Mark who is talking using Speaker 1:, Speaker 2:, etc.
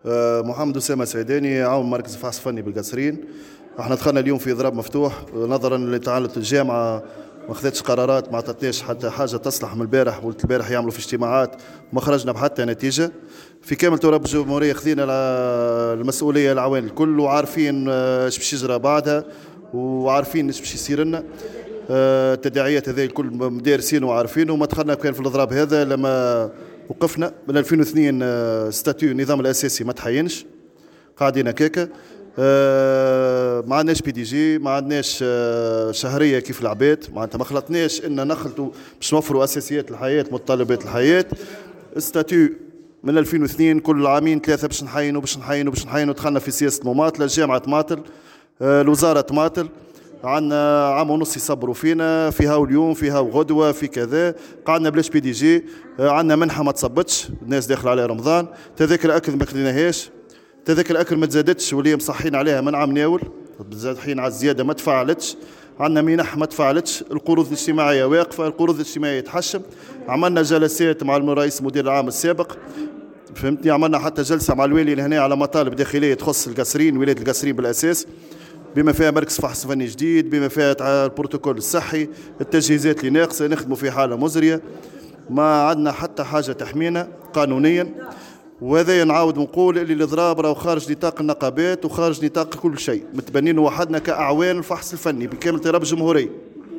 Speaker 1: محمد أسامة سعيداني، عون مركز فحص فني بالقصرين. احنا دخلنا اليوم في اضراب مفتوح نظرا لتعالة الجامعه، ما خذتش قرارات، ما عطتناش حتى حاجه تصلح. من البارح ولت البارح يعملوا في اجتماعات ما خرجنا بحتى نتيجه. في كامل تراب الجمهوريه خذينا المسؤوليه العوان الكل، وعارفين ايش باش يجرى بعدها، وعارفين ايش باش يصير لنا. التداعيات هذه الكل مدارسين وعارفين. وما دخلنا كان في الاضراب هذا لما وقفنا من 2002 ستاتيو النظام الاساسي ما تحينش، قاعدين هكاكا. ما عندناش بي دي جي، ما عندناش شهريه كيف العباد، معناتها ما خلطناش ان نخلطوا باش نوفروا اساسيات الحياه متطلبات الحياه. ستاتيو من 2002 كل عامين ثلاثه باش نحينوا باش نحينوا باش نحينوا. دخلنا في سياسه مماطله، الجامعه تماطل، الوزاره تماطل. عندنا عام ونص يصبروا فينا، فيها اليوم فيها وغدوه في كذا. قعدنا بلاش بي دي جي، عندنا منحه ما تصبتش، الناس داخله على رمضان. تذاكر اكل ما خذيناهاش، تذاكر الاكل ما تزادتش، واللي مصحين عليها منع مناول حين على الزياده ما تفعلتش. عندنا منح ما تفعلتش، القروض الاجتماعيه واقفه، القروض الاجتماعيه تحشم. عملنا جلسات مع الرئيس المدير العام السابق، فهمتني، عملنا حتى جلسه مع الوالي هنا على مطالب داخليه تخص القصرين، ولايه القصرين بالاساس، بما فيها مركز فحص فني جديد، بما فيها البروتوكول الصحي، التجهيزات اللي ناقصه، نخدموا في حاله مزريه. ما عندنا حتى حاجه تحمينا قانونيا. وهذا نعاود ونقول اللي الاضراب راهو خارج نطاق النقابات وخارج نطاق كل شيء، متبنين وحدنا كاعوان الفحص الفني بكامل تراب الجمهوريه.